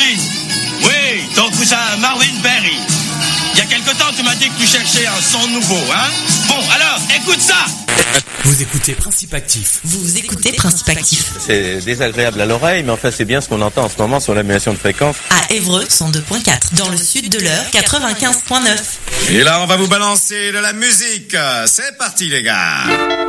Marvin. Oui, ton cousin Marvin Berry. Il y a quelque temps, tu m'as dit que tu cherchais un son nouveau, hein? Bon, alors, écoute ça! Vous écoutez Principe Actif. Vous écoutez Principe Actif. C'est désagréable à l'oreille, mais enfin, c'est bien ce qu'on entend en ce moment sur l'annulation de fréquence. À Évreux, 102.4. Dans le sud de l'Eure, 95.9. Et là, on va vous balancer de la musique. C'est parti, les gars.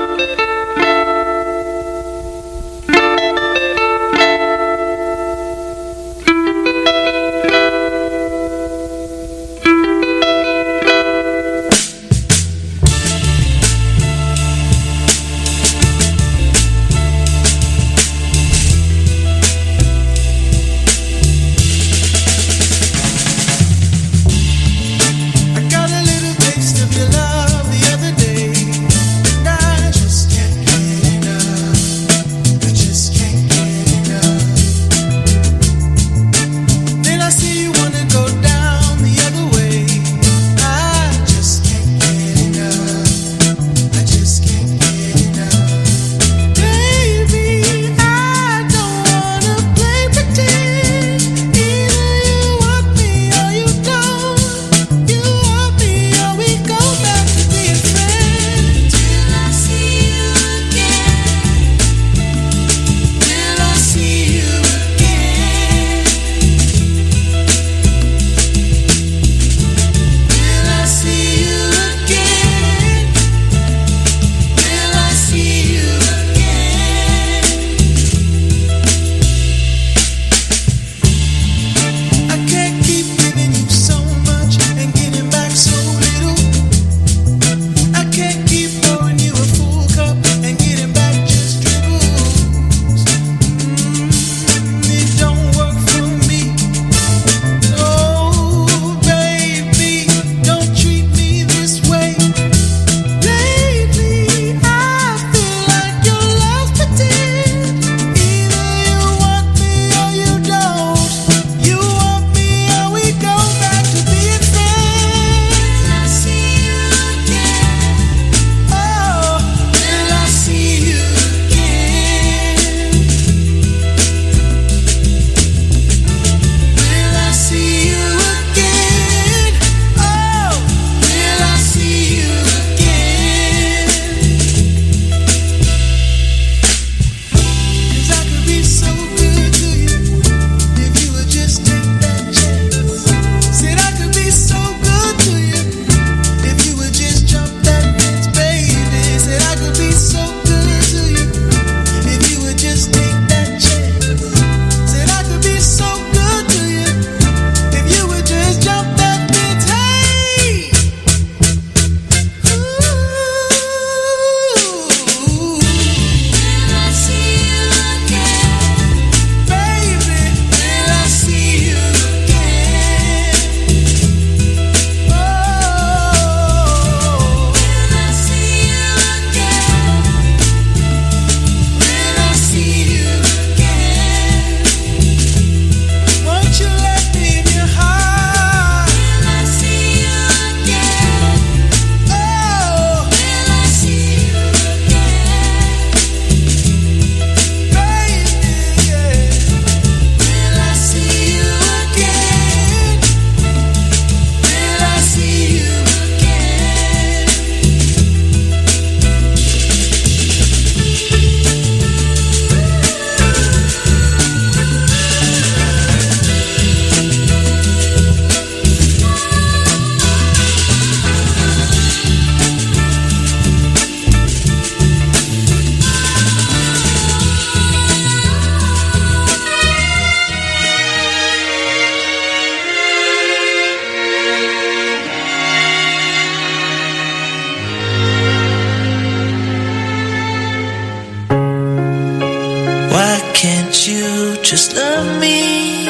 just love me?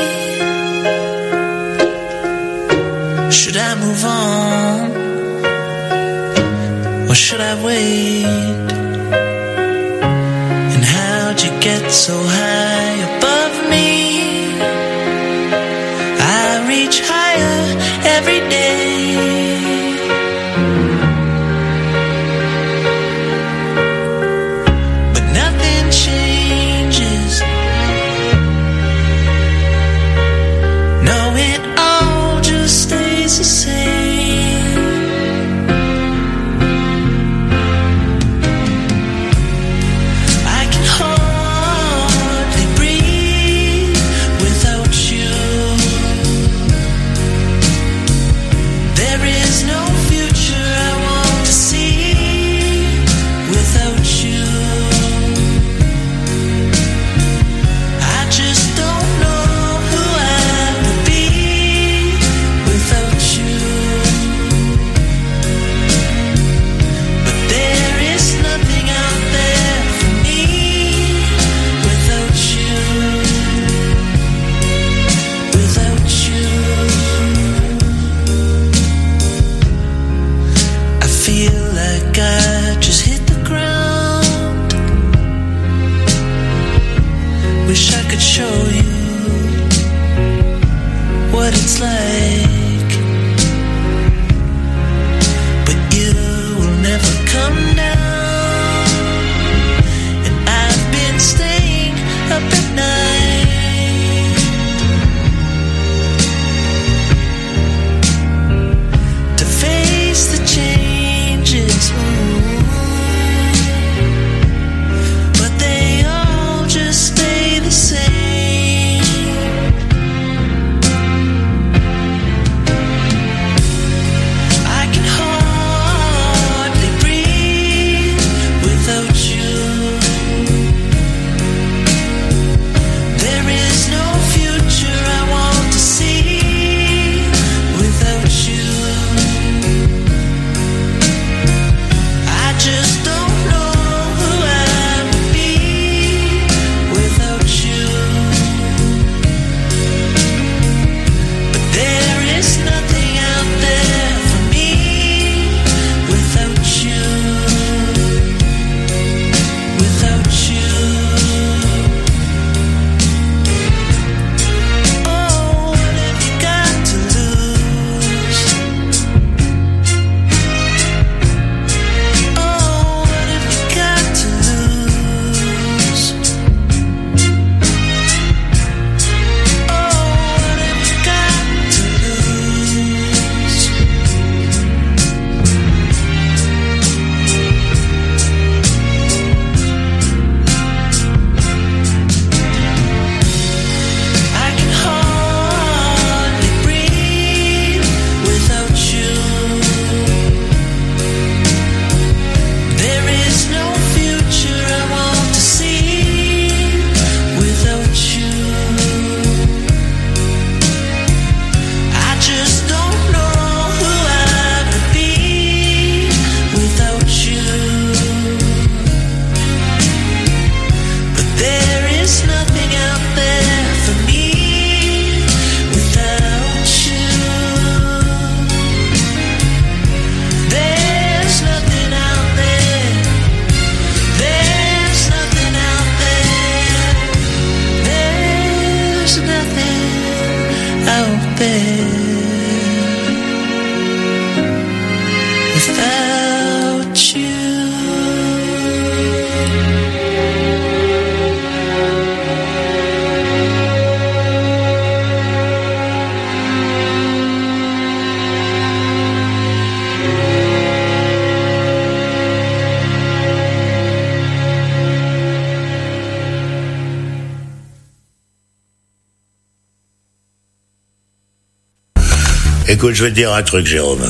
Should I move on? Or should I wait? And how'd you get so high above me? I reach higher every day. But nothing changes. Wish I could show you what it's like, but you will never come down. And I've been staying up at night to face the changes, but they all just stay the same. Écoute, je vais te dire un truc, Jérôme.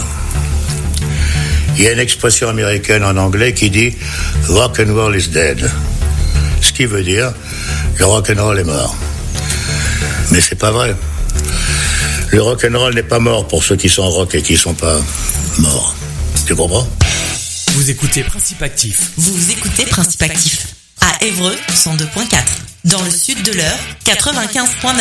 Il y a une expression américaine en anglais qui dit « rock and roll is dead ». Ce qui veut dire « le rock and roll est mort ». Mais c'est pas vrai. Le rock and roll n'est pas mort pour ceux qui sont rock et qui sont pas morts. Tu comprends ? Vous écoutez Principe Actif. Vous écoutez Principe Actif. À Évreux, 102.4. Dans le sud de l'Eure, 95.9.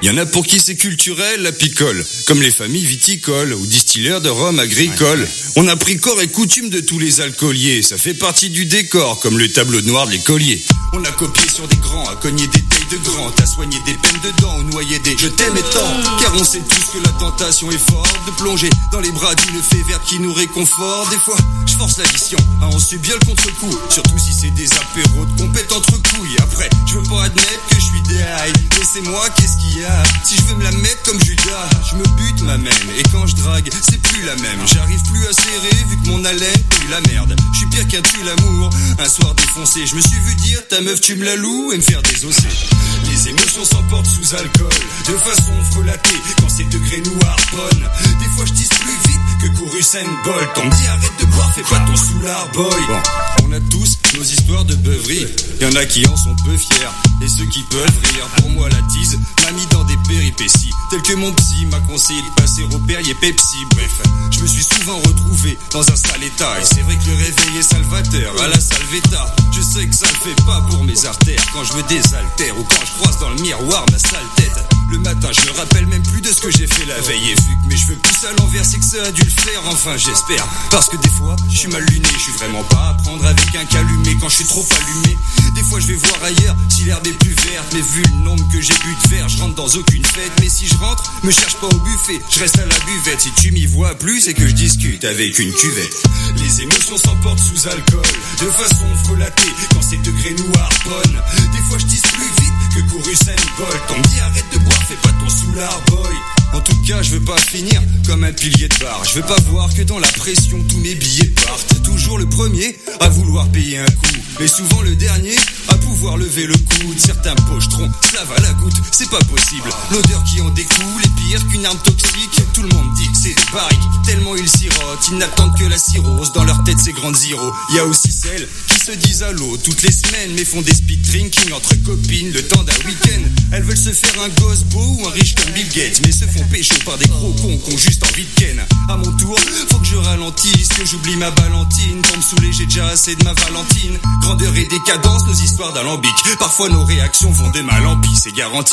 Y en a pour qui c'est culturel, la picole, comme les familles viticoles ou distilleurs de rhum agricole. On a pris corps et coutume de tous les alcooliers, ça fait partie du décor, comme le tableau noir de l'écolier. On a copié sur des grands, à cogner des tailles de grands, à soigner des peines de dents, ou noyer des je t'aime et tant. Car on sait tous que la tentation est forte de plonger dans les bras d'une fée verte qui nous réconforte. Des fois, je force l'addition à en subir le contre-coup, surtout si c'est des apéros de compète entre couilles. Après, je veux pas admettre que je suis des high, mais c'est moi, qu'est-ce qu'il y a? Si je veux me la mettre comme Judas, je me bute ma même, et quand je drague, c'est plus la même. J'arrive plus à serrer vu que mon haleine pue la merde. Je suis pire qu'un tue l'amour, un soir défoncé, je me suis vu dire ta meuf tu me la loues et me faire désosser. Les émotions s'emportent sous alcool, de façon frelatée, quand c'est degré nous harponne. Des fois je tisse plus vite que court Usain Bolt. On me dit arrête de boire, fais pas ton soulard boy. Bon, on a tous nos histoires de beuverie, y'en a qui en sont peu fiers, et ceux qui peuvent rire. Pour moi la tease m'a mis dans des péripéties, telles que mon psy m'a conseillé de passer au Perrier Pepsi. Bref, je me suis souvent retrouvé dans un sale état, et c'est vrai que le réveil est salvateur à la salvetta. Je sais que ça le fait pas pour mes artères, quand je me désaltère ou quand je croise dans le miroir ma sale tête. Le matin je me rappelle même plus de ce que j'ai fait la veille, et vu que mes cheveux poussent à l'envers c'est que ça a dû le faire, enfin j'espère. Parce que des fois je suis mal luné, je suis vraiment pas à prendre avec un calumet quand je suis trop allumé. Des fois je vais voir ailleurs si l'herbe est plus verte, mais vu le nombre que j'ai bu de verre, je rentre dans aucune fête. Mais si je rentre, me cherche pas au buffet, je reste à la buvette. Si tu m'y vois plus, c'est que je discute avec une cuvette. Les émotions s'emportent sous alcool, de façon frelatée, quand c'est degré nous harponne. Des fois je tisse plus vite que court Usain Bolt. On me dit arrête de boire, fais pas ton soulard boy. En tout cas je veux pas finir comme un pilier de bar, je veux pas voir que dans la pression tous mes billets partent. Toujours le premier à vouloir payer un coup, mais souvent le dernier à pouvoir lever le coude. Certains pochetrons se lavent à la goutte, c'est pas possible. L'odeur qui en découle est pire qu'une arme toxique. Tout le monde dit que c'est des barriques, tellement ils sirotent, ils n'attendent que la cirrhose. Dans leur tête c'est grande zéro. Il y a aussi celles qui se disent allô toutes les semaines, mais font des speed drinking entre copines le temps d'un week-end. Elles veulent se faire un gosse beau ou un riche comme Bill Gates, mais se font pécho par des gros cons qui ont juste envie de ken. À mon tour, faut que je ralentisse, que j'oublie ma Valentine. Pour me saouler, j'ai déjà assez de ma Valentine. Grandeur et décadence, nos histoires d'alambic. Parfois nos réactions vont de mal en pis, c'est garanti.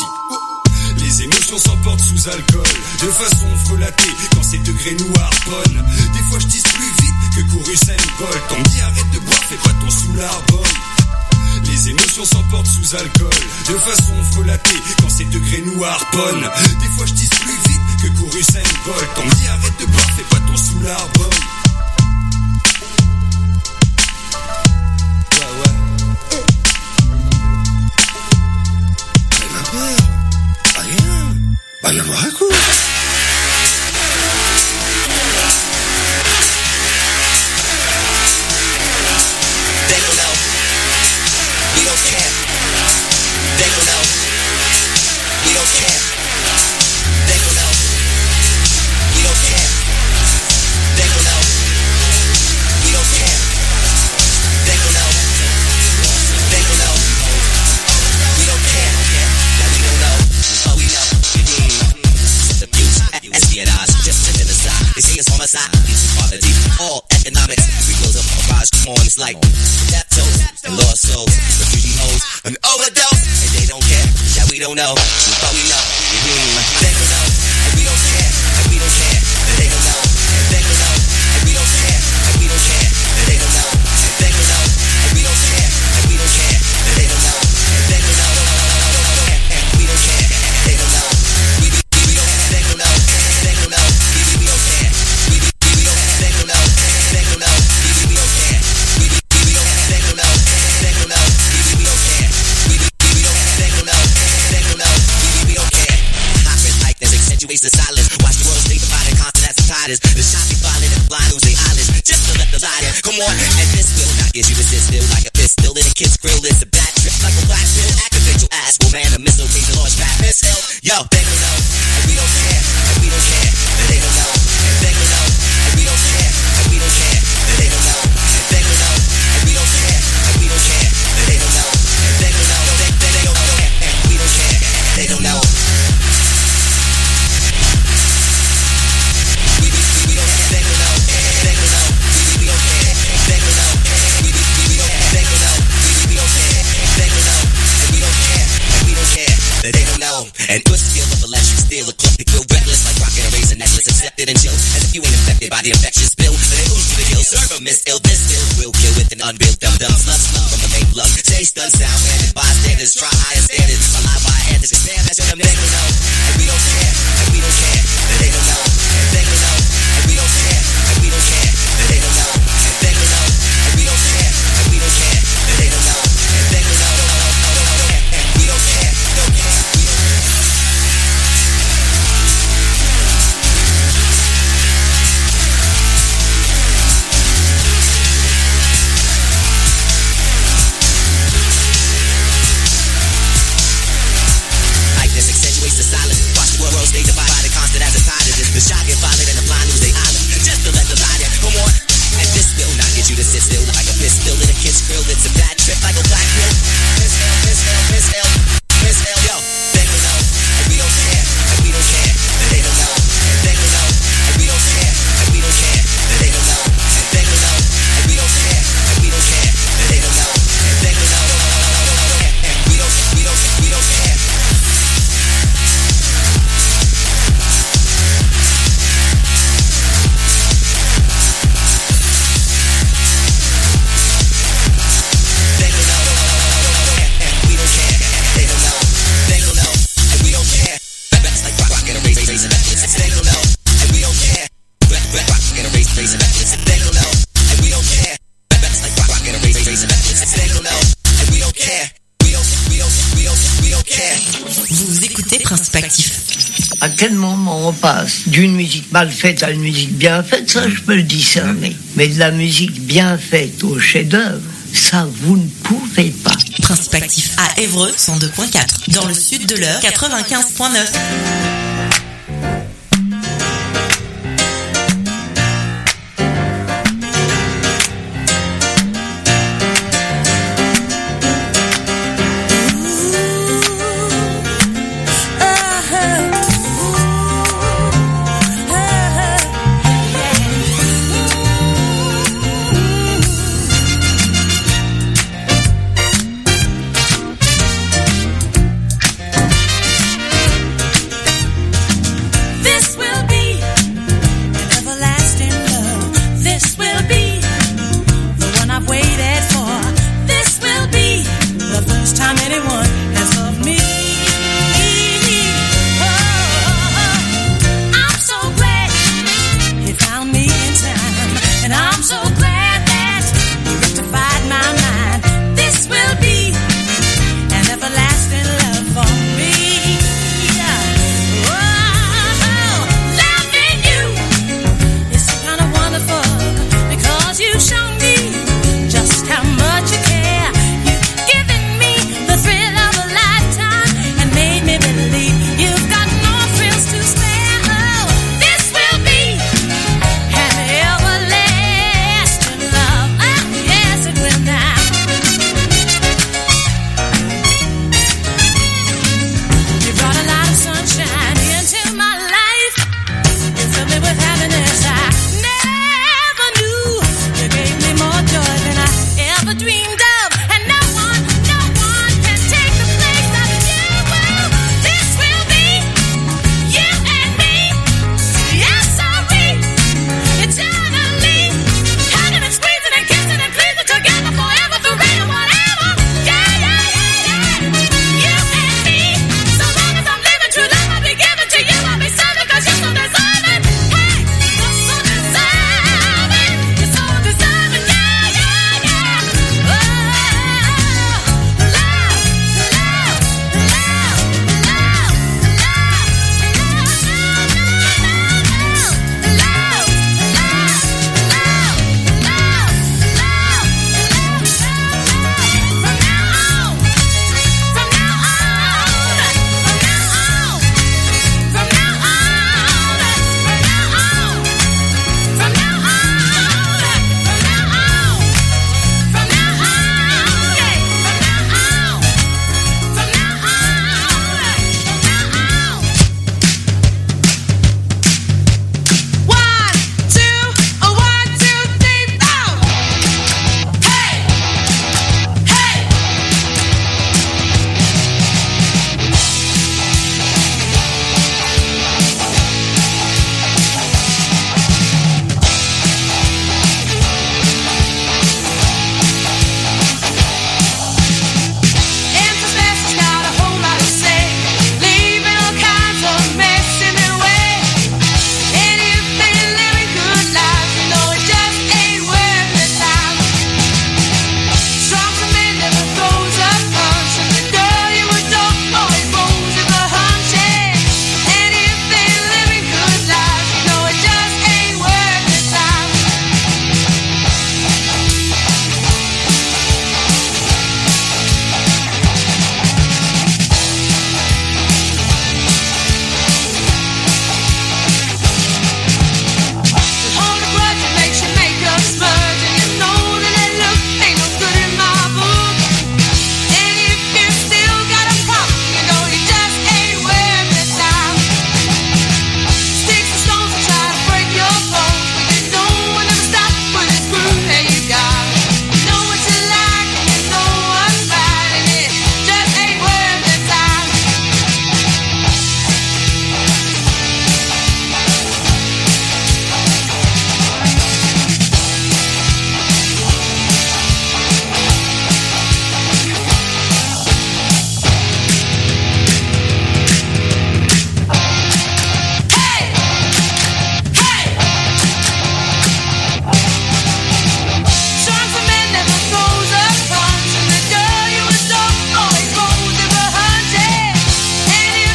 Les émotions s'emportent sous alcool, de façon frelatée, quand c'est degré nous harponne. Des fois je tisse plus vite que court Usain Bolt. On me dit arrête de boire, fais pas ton soulard boy. Les émotions s'emportent sous alcool, de façon frelatée, quand c'est degré nous harponne. Des fois je tisse plus vite que court Usain Bolt. On me dit arrête de boire, fais pas ton soulard boy. Vaya Marco. They don't know. We don't care. They don't know. We don't care. They don't know. We don't care. They don't know. We don't care. They don't know. They don't know. We don't care. Now we don't know. Oh, we know. Abuse, espionage, just an aside. They say it's homicide, it's equality, all economics. We close up our eyes, come on, it's like death tolls and lost souls, refugee hoes, an overdose, and they don't care. Yeah, we don't know, but we know. They don't know, and we don't care, and we don't care, and they don't know, and they don't know, and we don't care, and we don't care, and they don't know, and they don't know, and we don't care, and we don't care, and they don't know, and they don't know, and we don't care, they don't know. They don't know, they don't know, we don't care. We don't, they don't know, they don't know, we don't care. We don't, they don't know, they don't know, we don't care. We don't, they don't know, they don't know, we don't care. Hyper tightness accentuates the silence. Watch the world stay divided, constant as the tide is. The shots be violent and blind, losing eyelids. Just to let the light in. Come on, and this will not get you to sit still like a pistol in a kid's grill. It's a bad trip like a black pill. Activate your ass, will man a missile, raise the launch pad, miss hell. Yo, they don't know, and we don't care, and we don't care, and they don't know, and they don't know, and we don't care, and we don't care, and they don't know, and they don't know, and we don't care, and we don't care, and they don't know, and they don't know, they don't know, and we don't care, they don't know. We don't, they don't know, they don't know, we don't care, they don't know, we don't, they don't know, we don't care, they don't know, and we don't care, and we don't care, they don't know, and we're still up dejected and chill, as if you ain't affected by the infectious spill. Then they lose to the kill, serve a miss ill, this still will kill with an unbuilt dumb slut from the main plug. Say stun sound, man, and bystanders try higher standards. Alive by antics, expand, that's what them they don't know. And we don't care, and we don't care, that they don't know. And they don't know, and we don't care, and we don't care, that they don't know. And they don't know, and we don't care, and we don't care, that they don't know. And they don't know, and we don't care, don't care, we don't care. The silence, watch the world stay divided, constant as a tide of this. The shot get violent and the blind lose their island. Just to let the lie there, come on. And this will not get you to sit still like a piss spill in a kid's grill. It's a bad trip like a black pill. Miss L, Miss L, Miss L, Miss L, yo. They don't know, and we don't care, and we don't care, that they don't know. And they don't know, and we don't care, and we don't care, that they don't know. And they don't know, and we don't care, and we don't care, that they don't know. And they don't know, and we don't care. Vous écoutez Principe Actif. À quel moment on passe d'une musique mal faite à une musique bien faite, ça je peux le discerner. Mais de la musique bien faite au chef-d'œuvre, ça vous ne pouvez pas. Principe Actif à Évreux 102.4. Dans le sud de l'Eure 95.9.